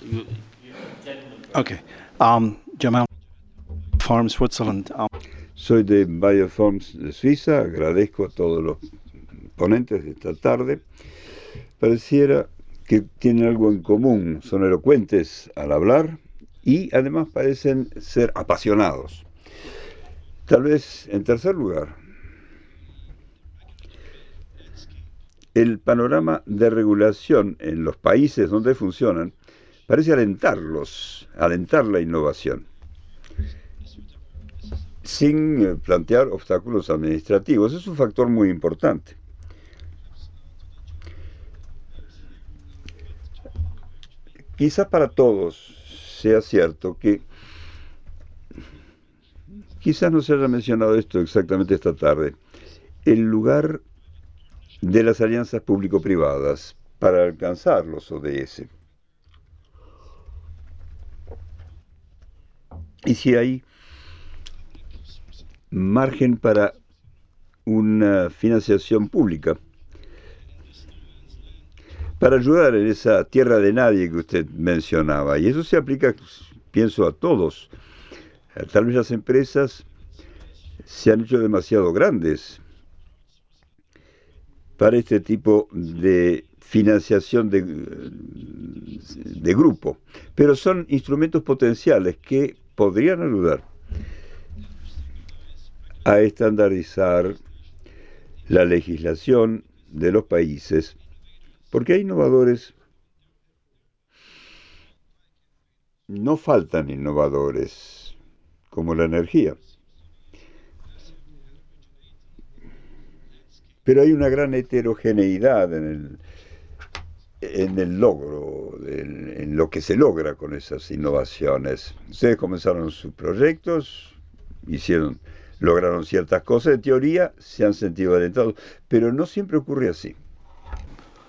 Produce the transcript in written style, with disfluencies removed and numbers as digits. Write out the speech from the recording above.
Okay. Jamal Farm, Switzerland. Soy de Bioforms de Suiza, agradezco a todos los ponentes de esta tarde. Pareciera que tienen algo en común, son elocuentes al hablar y además parecen ser apasionados. Tal vez, en tercer lugar, el panorama de regulación en los países donde funcionan parece alentar la innovación, sin plantear obstáculos administrativos. Es un factor muy importante. Quizás para todos sea cierto que quizás no se haya mencionado esto exactamente esta tarde. El lugar de las alianzas público-privadas para alcanzar los ODS. Y si hay margen para una financiación pública, para ayudar en esa tierra de nadie que usted mencionaba. Y eso se aplica, pienso, a todos. Tal vez las empresas se han hecho demasiado grandes para este tipo de financiación de grupo, pero son instrumentos potenciales que podrían ayudar a estandarizar la legislación de los países, porque hay innovadores, no faltan innovadores, como la energía, pero hay una gran heterogeneidad en el logro, en lo que se logra con esas innovaciones. Ustedes comenzaron sus proyectos, lograron ciertas cosas, en teoría se han sentido alentados, pero no siempre ocurre así.